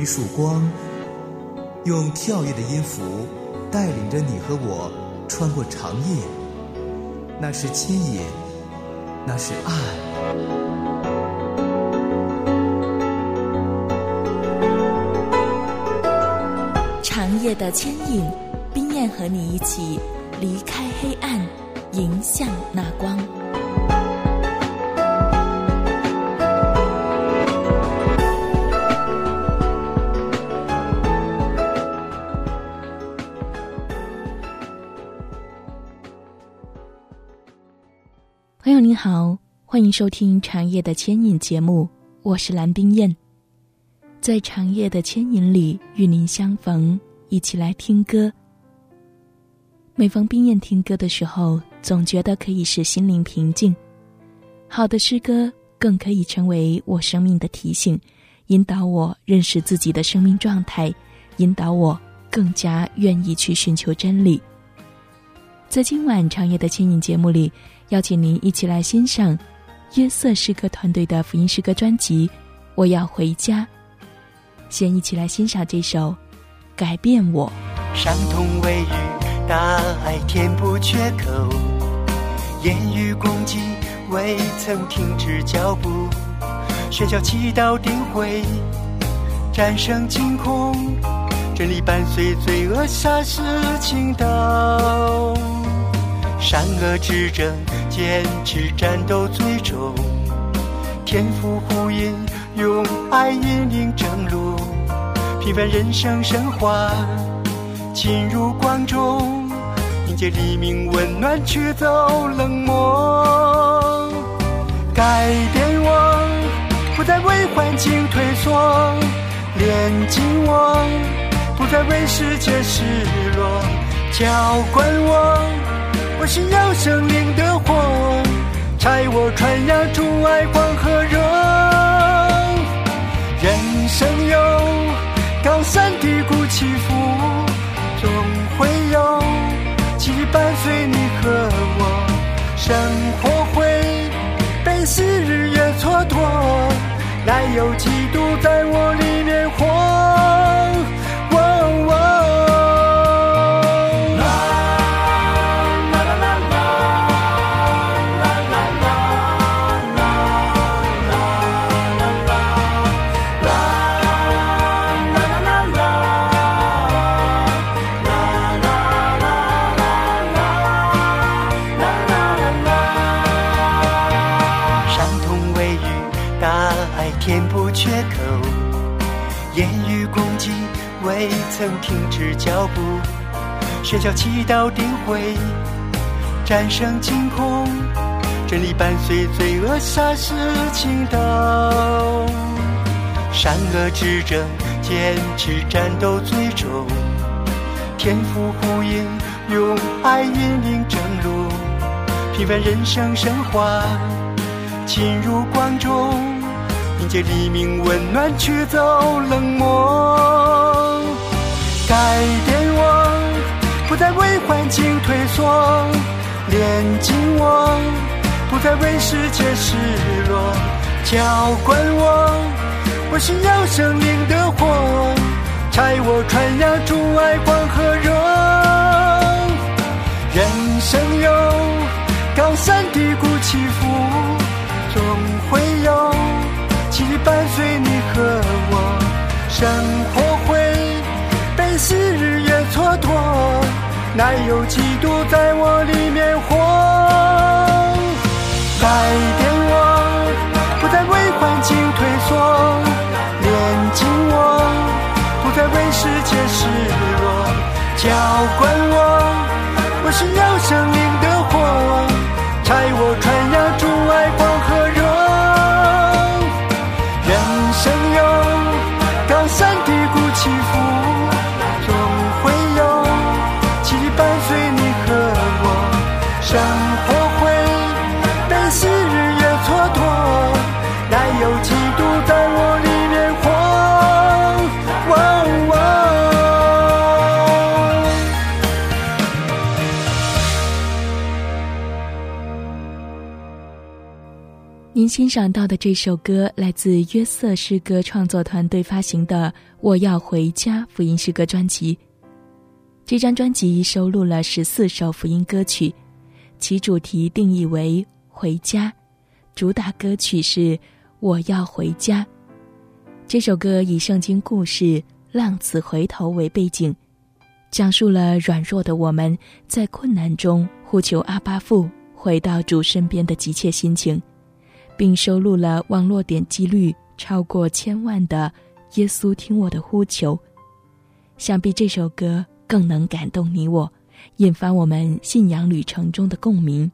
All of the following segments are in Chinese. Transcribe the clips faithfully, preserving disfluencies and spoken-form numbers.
一束光，用跳跃的音符带领着你和我穿过长夜。那是牵引，那是爱。 长夜的牵引，冰燕和你一起离开黑暗，迎向那光。朋友您好，欢迎收听长夜的牵引节目，我是蓝冰燕。在长夜的牵引里与您相逢，一起来听歌。每逢冰燕听歌的时候，总觉得可以使心灵平静。好的诗歌更可以成为我生命的提醒，引导我认识自己的生命状态，引导我更加愿意去寻求真理。在今晚长夜的牵引节目里，邀请您一起来欣赏约瑟诗歌团队的福音诗歌专辑《我要回家》。先一起来欣赏这首《改变我》。 伤痛未愈，大爱填补缺口，言语攻击未曾停止脚步，喧嚣祈祷定会战胜惊恐，真理伴随罪恶杀死倾倒，善恶之争坚持战斗最终，天赋呼应用爱引领正路，平凡人生升华进入光中，迎接黎明温暖驱走冷漠，改变我不再为环境退缩，炼净我不再为世界失落，浇灌我我需要生命的火，柴我传扬主爱光和热，人生有高山低谷起伏，总会有奇迹伴随你和我，生活会被昔日月蹉跎，乃有基督在我里面活，哦哦填补缺口，言语攻击未曾停止脚步，喧嚣祈祷定会战胜惊恐，真理伴随罪恶杀死倾倒，善恶之争坚持战斗最终，天赋呼应用爱引领正路，平凡人生升华进入光中，迎接黎明温暖驱走冷漠，改变我不再为环境退缩，炼净我不再为世界失落，浇灌我我需要生命的火，柴我传扬主爱光和热，人生有高山低谷起伏，总会有奇迹伴随你和我，生活会被昔日月蹉跎，乃有基督在我里面活，改变我不再为环境退缩，炼净我不再为世界失落，浇灌我我需要生命的火，柴我传扬主爱光和热，人生有高山低谷起伏，总会有奇迹伴随你和我，生活会被昔日月蹉跎，乃有基督在我里面活，哦哦您欣赏到的这首歌来自约瑟诗歌创作团队发行的《我要回家》福音诗歌专辑。这张专辑收录了十四首福音歌曲，其主题定义为回家，主打歌曲是我要回家。这首歌以圣经故事浪子回头为背景，讲述了软弱的我们在困难中呼求阿爸父回到主身边的急切心情，并收录了网络点击率超过千万的耶稣听我的呼求。想必这首歌更能感动你我，引发我们信仰旅程中的共鸣。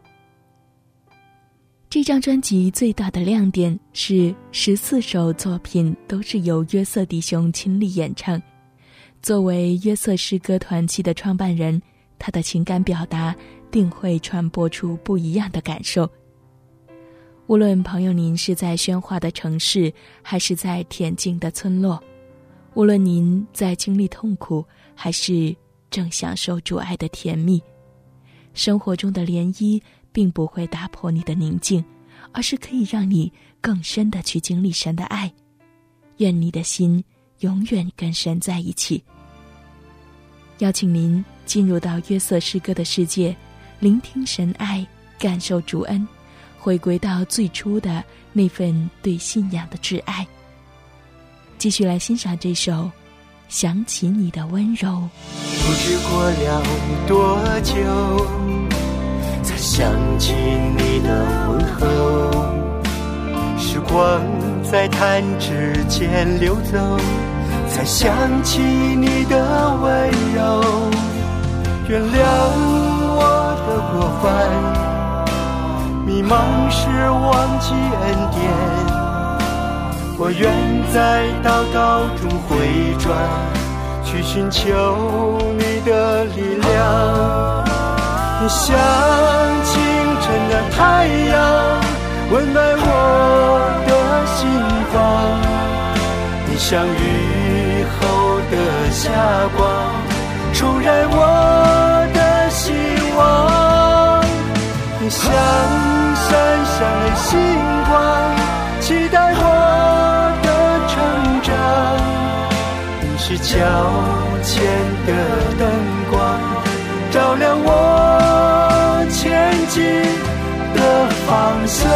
这张专辑最大的亮点是十四首作品都是由约瑟弟兄亲力演唱。作为约瑟诗歌团契的创办人，他的情感表达定会传播出不一样的感受。无论朋友您是在喧哗的城市，还是在恬静的村落，无论您在经历痛苦，还是正享受主爱的甜蜜，生活中的涟漪并不会打破你的宁静，而是可以让你更深地去经历神的爱。愿你的心永远跟神在一起。邀请您进入到约瑟诗歌的世界，聆听神爱，感受主恩，回归到最初的那份对信仰的挚爱。继续来欣赏这首想起你的温柔。 不知过了多久，才想起你的问候，时光在弹指间流走，才想起你的温柔。原谅我的过犯，迷茫时忘记恩典，我愿在祷告中回转，去寻求你的力量。你像清晨的太阳，温暖我的心房，你像雨后的霞光，重燃我的希望。你像山上的星光，期待我的成长。你是脚前的灯光，照亮我前进的方向。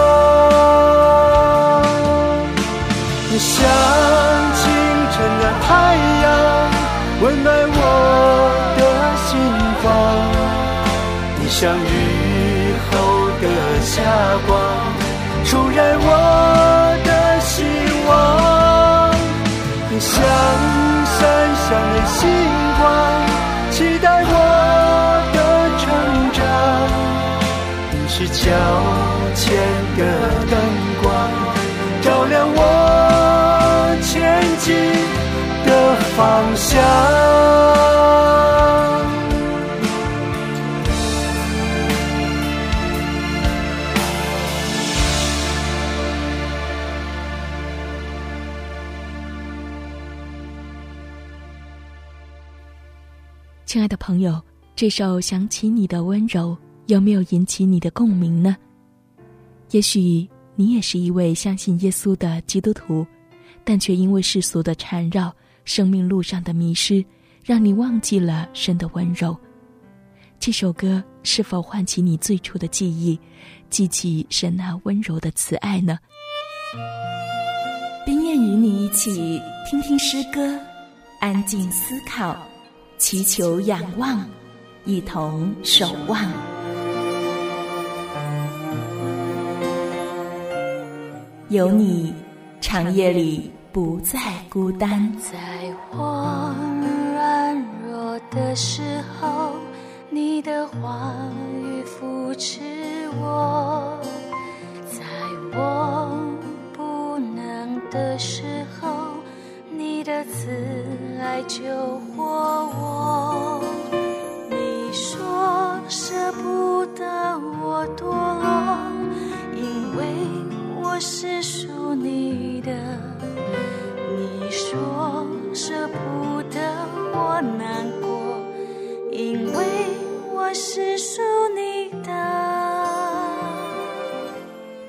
你像清晨的太阳，温暖我的心房，你像雨后的霞光，重燃我的希望。你像山上的星光，期待我的成长。你是脚前的灯光，照亮我前进的方向。 亲爱的朋友，这首想起你的温柔有没有引起你的共鸣呢？也许你也是一位相信耶稣的基督徒，但却因为世俗的缠绕，生命路上的迷失，让你忘记了神的温柔。这首歌是否唤起你最初的记忆，记起神那温柔的慈爱呢？ 冰燕与你一起听听诗歌，安静思考，祈求仰望，一同守望。有你，长夜里不再孤单。 在我软弱的时候，你的话语扶持我；在我不能的时候，你的慈爱救活我。你说舍不得我堕落，因为我是属你的。你说舍不得我难过，因为我是属你的。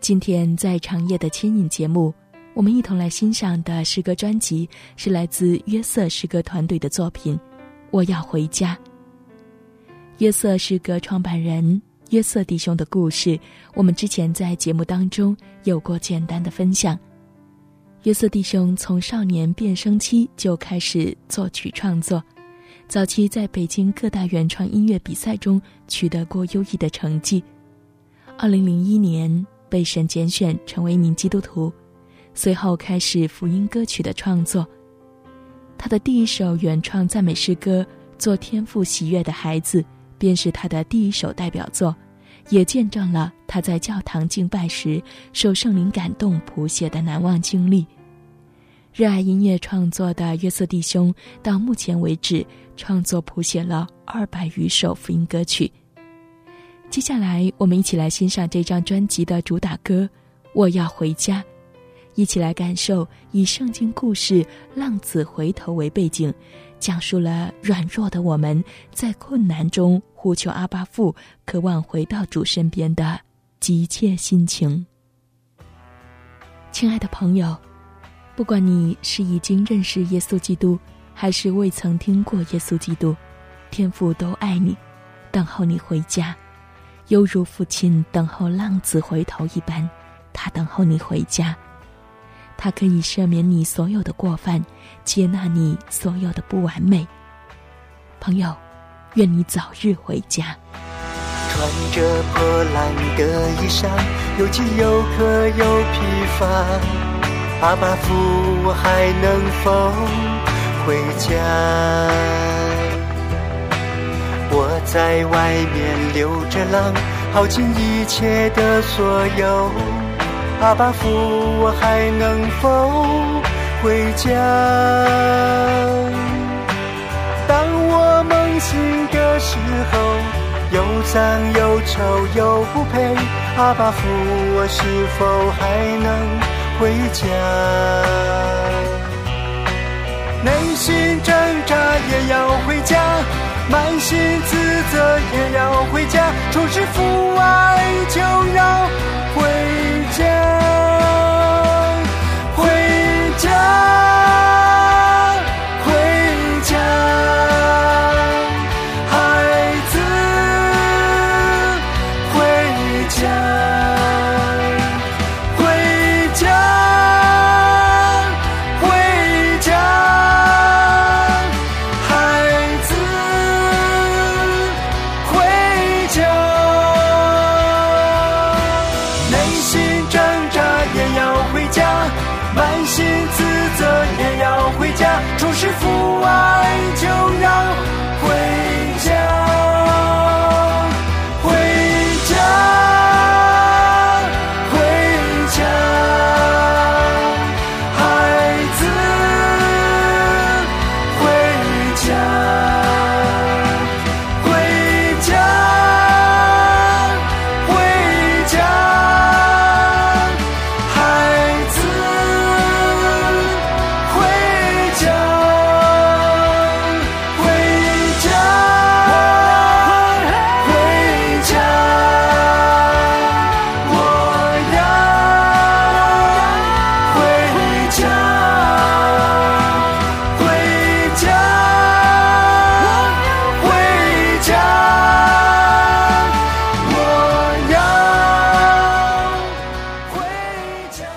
今天在长夜的牵引节目，我们一同来欣赏的诗歌专辑是来自约瑟诗歌团队的作品《我要回家》。约瑟诗歌创办人约瑟弟兄的故事，我们之前在节目当中有过简单的分享。约瑟弟兄从少年变声期就开始作曲创作，早期在北京各大原创音乐比赛中取得过优异的成绩。二零零一年被神拣选成为一名基督徒，随后开始福音歌曲的创作。他的第一首原创赞美诗歌《做天父喜悦的孩子》便是他的第一首代表作，也见证了他在教堂敬拜时受圣灵感动谱写的难忘经历。热爱音乐创作的约瑟弟兄到目前为止创作谱写了二百余首福音歌曲。接下来我们一起来欣赏这张专辑的主打歌《我要回家》，一起来感受以圣经故事浪子回头为背景，讲述了软弱的我们在困难中呼求阿爸父，渴望回到主身边的急切心情。亲爱的朋友，不管你是已经认识耶稣基督，还是未曾听过耶稣基督，天父都爱你，等候你回家，犹如父亲等候浪子回头一般，他等候你回家。他可以赦免你所有的过犯，接纳你所有的不完美。朋友，愿你早日回家。 穿着破烂的衣裳，又饥又渴又疲乏，阿爸父，我还能否回家？我在外面流着浪，耗尽一切的所有，阿爸父，我还能否回家？当我梦醒的时候，又脏又臭又不配，阿爸父，我是否还能回家？内心挣扎也要回家，满心自责也要回家，重拾父爱就要回家，回家，回家，孩子，回家，回家，回家，孩子，回家。内心挣扎也要回家，满心自责也要回家，重拾父爱就要回家，回家，回家，孩子，回家，回家，回家，孩子，回家，回家，回家，我要回家，回家，回家，我要回家。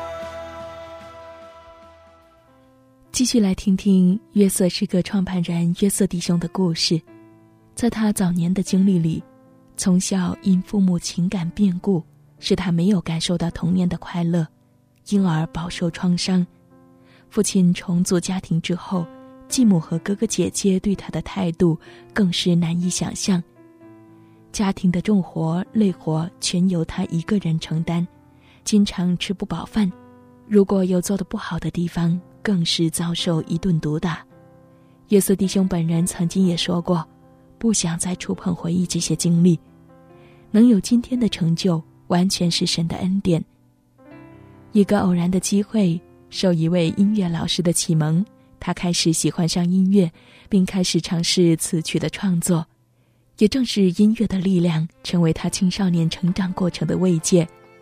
继续来听听约瑟诗歌创办人约瑟弟兄的故事。在他早年的经历里，从小因父母情感变故，使他没有感受到童年的快乐，因而饱受创伤。父亲重组家庭之后，继母和哥哥姐姐对他的态度更是难以想象。家庭的重活累活全由他一个人承担，经常吃不饱饭，如果有做得不好的地方，更是遭受一顿毒打。约瑟弟兄本人曾经也说过，不想再触碰回忆这些经历，能有今天的成就，完全是神的恩典。一个偶然的机会，受一位音乐老师的启蒙，他开始喜欢上音乐，并开始尝试词曲的创作。也正是音乐的力量，成为他青少年成长过程的慰藉。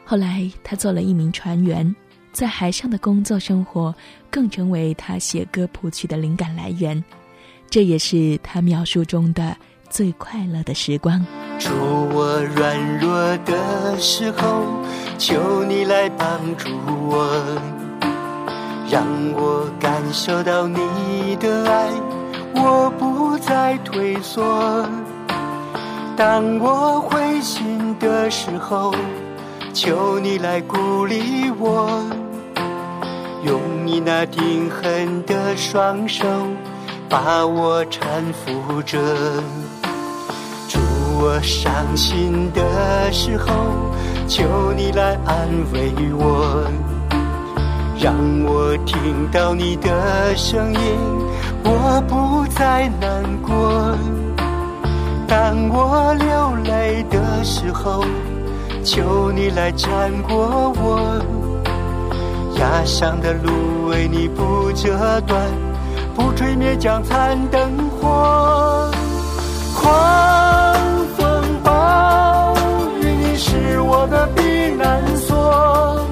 后来他做了一名船员，在海上的工作生活更成为他写歌谱曲的灵感来源，这也是他描述中的最快乐的时光。 处我软弱的时候，求你来帮助我，让我感受到你的爱，我不再退缩。当我灰心的时候，求你来鼓励我，用你那定恒的双手把我搀扶着。主，我伤心的时候，求你来安慰我，让我听到你的声音，我不再难过。当我流泪的时候，求你来沾过我，压伤的路为你不折断，不吹灭将残灯火。狂风暴雨，你是我的避难所，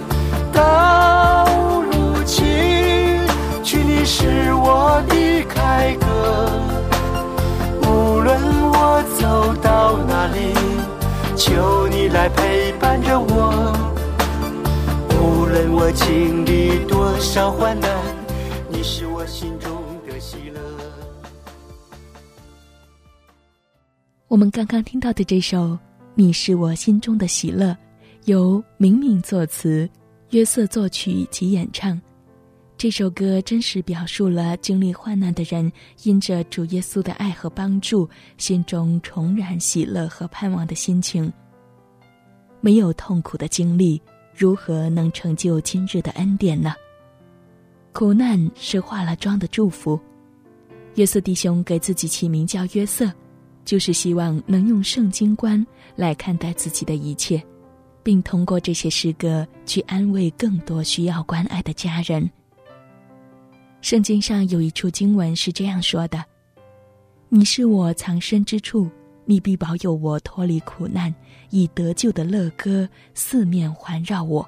道路崎岖，你是我的凯歌。无论我走到哪里，求你来陪伴着我，无论我经历多少患难，你是我心中的喜乐。 我们刚刚听到的这首《你是我心中的喜乐》，由明敏作词，约瑟作曲及演唱。这首歌真实表述了经历患难的人因着主耶稣的爱和帮助，心中重燃喜乐和盼望的心情。没有痛苦的经历，如何能成就今日的恩典呢？苦难是化了妆的祝福。约瑟弟兄给自己起名叫约瑟，就是希望能用圣经观来看待自己的一切，并通过这些诗歌去安慰更多需要关爱的家人。圣经上有一处经文是这样说的：你是我藏身之处，你必保佑我脱离苦难，以得救的乐歌四面环绕我。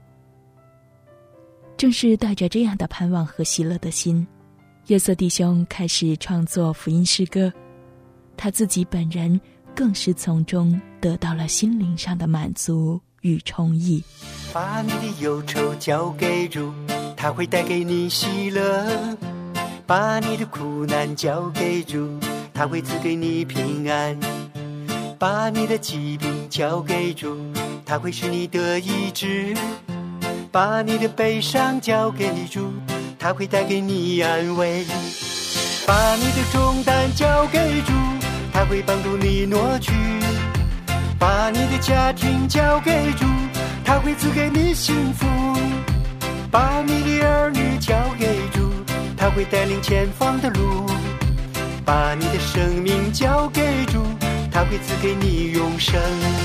正是带着这样的盼望和喜乐的心，约瑟弟兄开始创作福音诗歌，他自己本人更是从中得到了心灵上的满足与充溢。 把你的忧愁交给主，他会带给你喜乐。把你的苦难交给主，他会赐给你平安。把你的疾病交给主，他会使你得医治。把你的悲伤交给主，他会带给你安慰。把你的重担交给主，他会帮助你挪去。把你的家庭交给主，他会赐给你幸福。把你的儿女交给主，他会带领前方的路。把你的生命交给主，他会赐给你永生。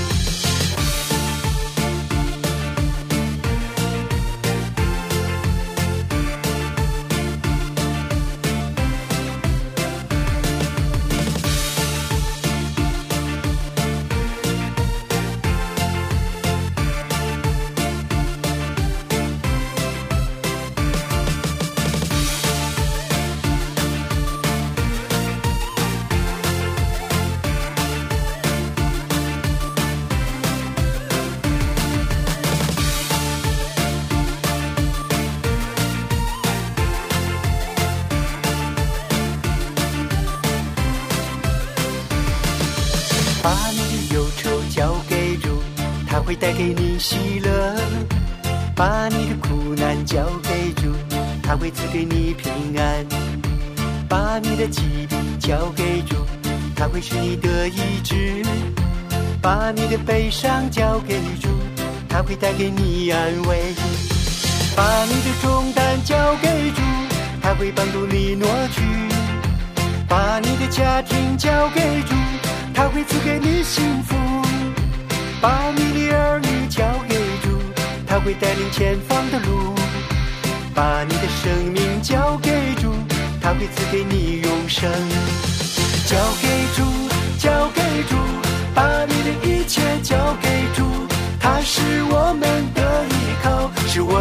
把你的忧愁交给主，他会带给你喜乐。把你的苦难交给主，他会赐给你平安。把你的疾病交给主，他会使你得医治。把你的悲伤交给主，他会带给你安慰。把你的重担交给主，他会帮助你挪去。把你的家庭交给主，他会赐给你幸福。把你的儿女交给主，他会带领前方的路。把你的生命交给主，他会赐给你永生。交给主，交给主，把你的一切交给主，他是我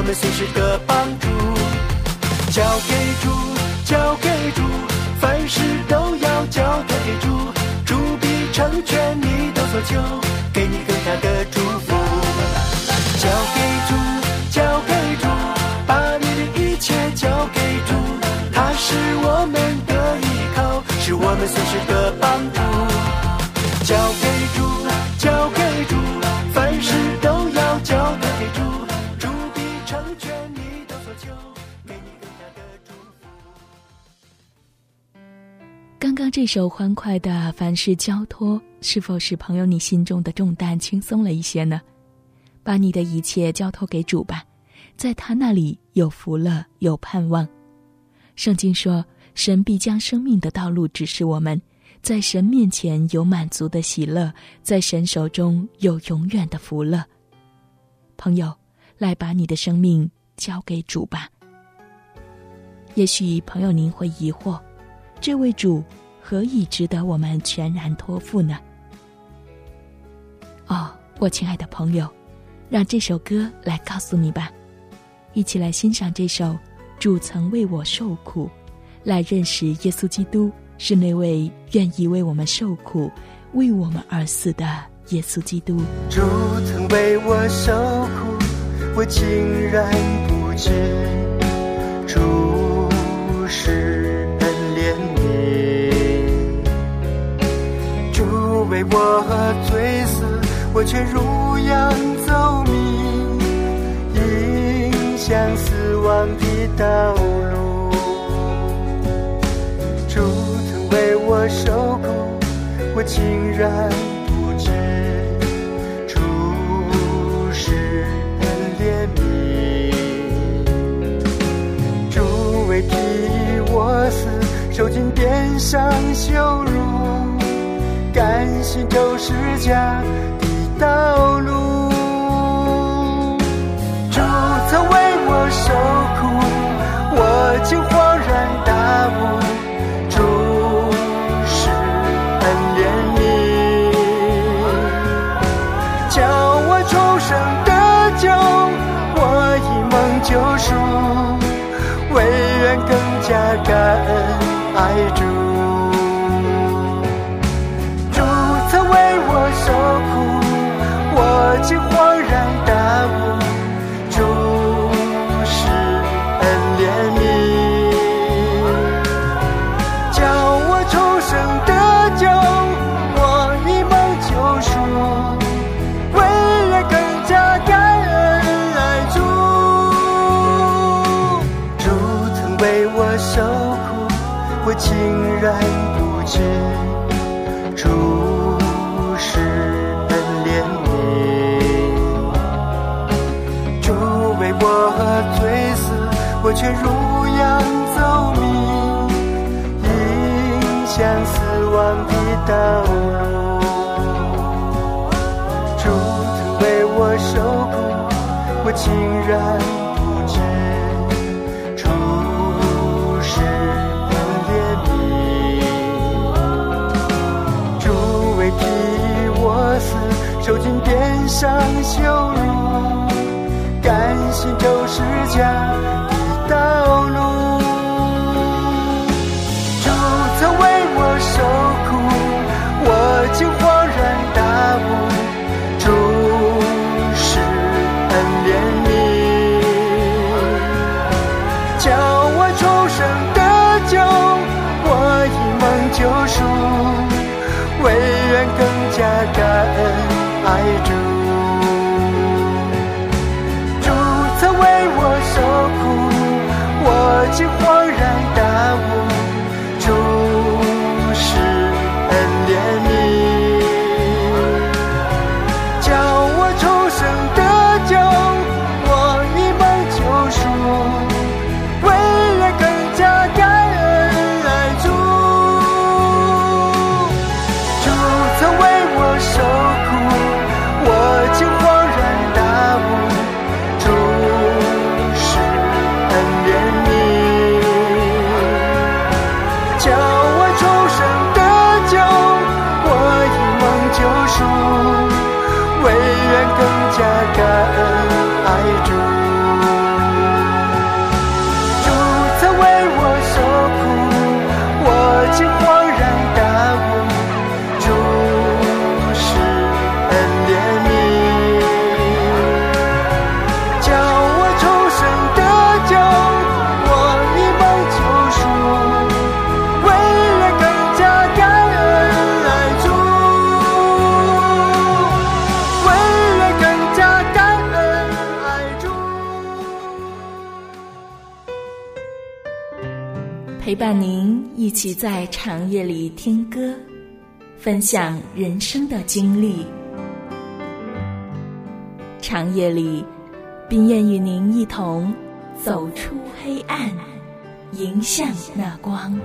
们随时的帮助。交给主，交给主，凡事都要交托给主，主必成全你的所求，给你更大的祝福。交给主，交给主，把你的一切交给主，他是我们的依靠，是我们随时的帮助。交给主，交给主，凡事都要交托给主，主必成全你的所求，给你更大的祝福。 刚刚这首欢快的凡事交托，是否使朋友你心中的重担轻松了一些呢？把你的一切交托给主吧，在他那里有福乐，有盼望。圣经说，神必将生命的道路指示我们，在神面前有满足的喜乐，在神手中有永远的福乐。朋友，来把你的生命交给主吧。也许朋友您会疑惑，这位主何以值得我们全然托付呢？哦，我亲爱的朋友，让这首歌来告诉你吧。一起来欣赏这首主曾为我受苦，来认识耶稣基督是那位愿意为我们受苦，为我们而死的耶稣基督。 主曾为我受苦，我竟然不知，主是恩怜悯。主为我罪死，我却如羊走迷，迎向死亡的道路。主曾为我受苦，我竟然不知，主是恩怜悯。主为替我死，受尽鞭伤羞辱，甘心走十架的道路。主曾为我受苦，我竟恍然大悟，主是恩怜悯，叫我重生得救，我已蒙救赎，唯愿更加感恩爱主。主曾为我受苦，我竟恍然大悟，主是恩怜悯，叫我重生得救，我已蒙救赎，为人更加感恩爱主。主曾为我受苦，我竟然不知，主是恩怜悯。主为我罪死，我却如羊走迷，迎向死亡的道路。主曾为我受苦，我竟然不知，主是恩怜悯。主为替我死，受尽鞭伤羞辱，甘心走十架的道路。主曾为我受苦，我竟恍然大悟，主是恩怜悯，叫我重生得救，我已蒙救赎，唯愿更加感恩爱主。主曾为我受苦，我竟恍然大悟，主是恩怜悯，叫我重生得救，我已蒙救赎，为人更加感恩爱主。主曾为我受苦，我竟恍然大悟，主是恩怜悯， 竟恍然大悟，主是恩怜悯，叫我重生得救，我已蒙救赎，为了更加感恩爱主，为了更加感恩爱主。 陪伴您一起在长夜里听歌，分享人生的经历。长夜里，冰燕与您一同走出黑暗，迎向那光。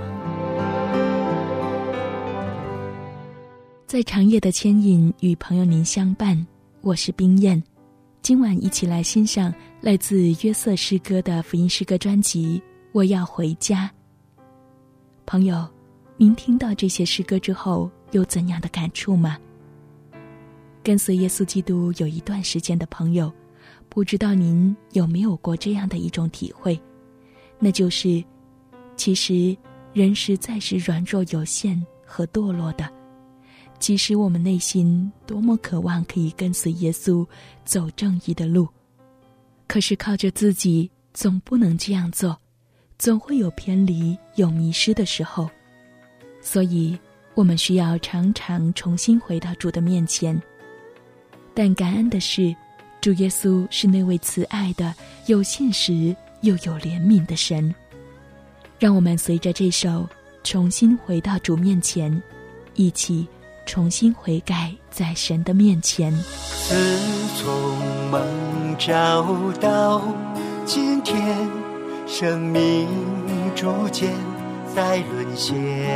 在长夜的牵引与朋友您相伴，我是冰燕。今晚一起来欣赏来自约瑟诗歌的福音诗歌专辑《我要回家》。朋友，您听到这些诗歌之后有怎样的感触吗？跟随耶稣基督有一段时间的朋友，不知道您有没有过这样的一种体会，那就是其实人实在是软弱有限和堕落的，即使我们内心多么渴望可以跟随耶稣走正义的路，可是靠着自己总不能这样做，总会有偏离有迷失的时候。所以我们需要常常重新回到主的面前。但感恩的是，主耶稣是那位慈爱的、有信实又有怜悯的神。让我们随着这首重新回到主面前，一起重新悔改在神的面前。 自从蒙召到今天，生命逐渐在沦陷，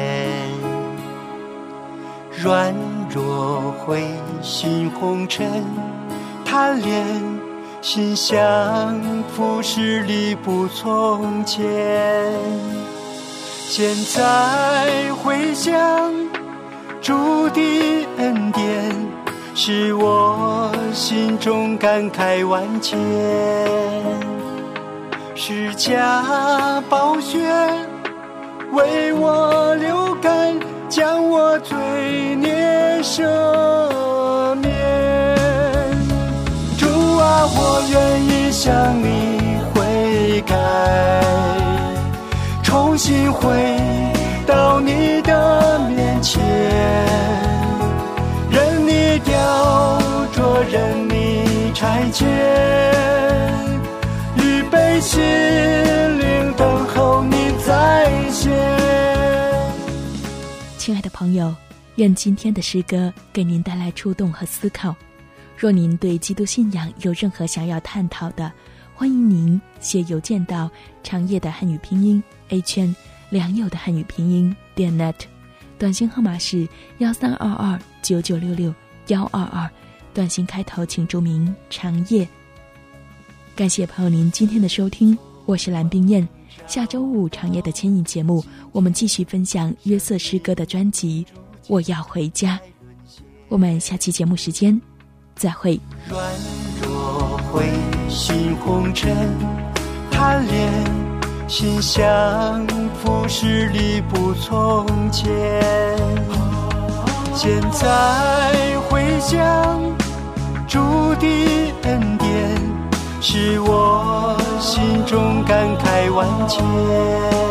软弱灰心红尘，贪恋心像浮世里不从前。现在回想主的恩典，使我心中感慨万千。释迦宝血为我流干，将我罪孽赦免。主啊，我愿意向你悔改，重新回到你的面前，任你雕琢，任你裁剪，预备心灵等候你再现。 亲爱的朋友，愿今天的诗歌给您带来触动和思考。若您对基督信仰有任何想要探讨的，欢迎您写邮件到长夜的汉语拼音 a 圈良友的汉语拼音点 net， 短信号码是幺三二二九九六六幺二二，短信开头请注明长夜。感谢朋友您今天的收听，我是蓝冰燕。下周五长夜的牵引节目，我们继续分享约瑟诗歌的专辑《我要回家》。我们下期节目时间再会。 软弱灰心红尘，贪恋心像浮世里不从前。现在回想主的恩典，使我心中感慨万千。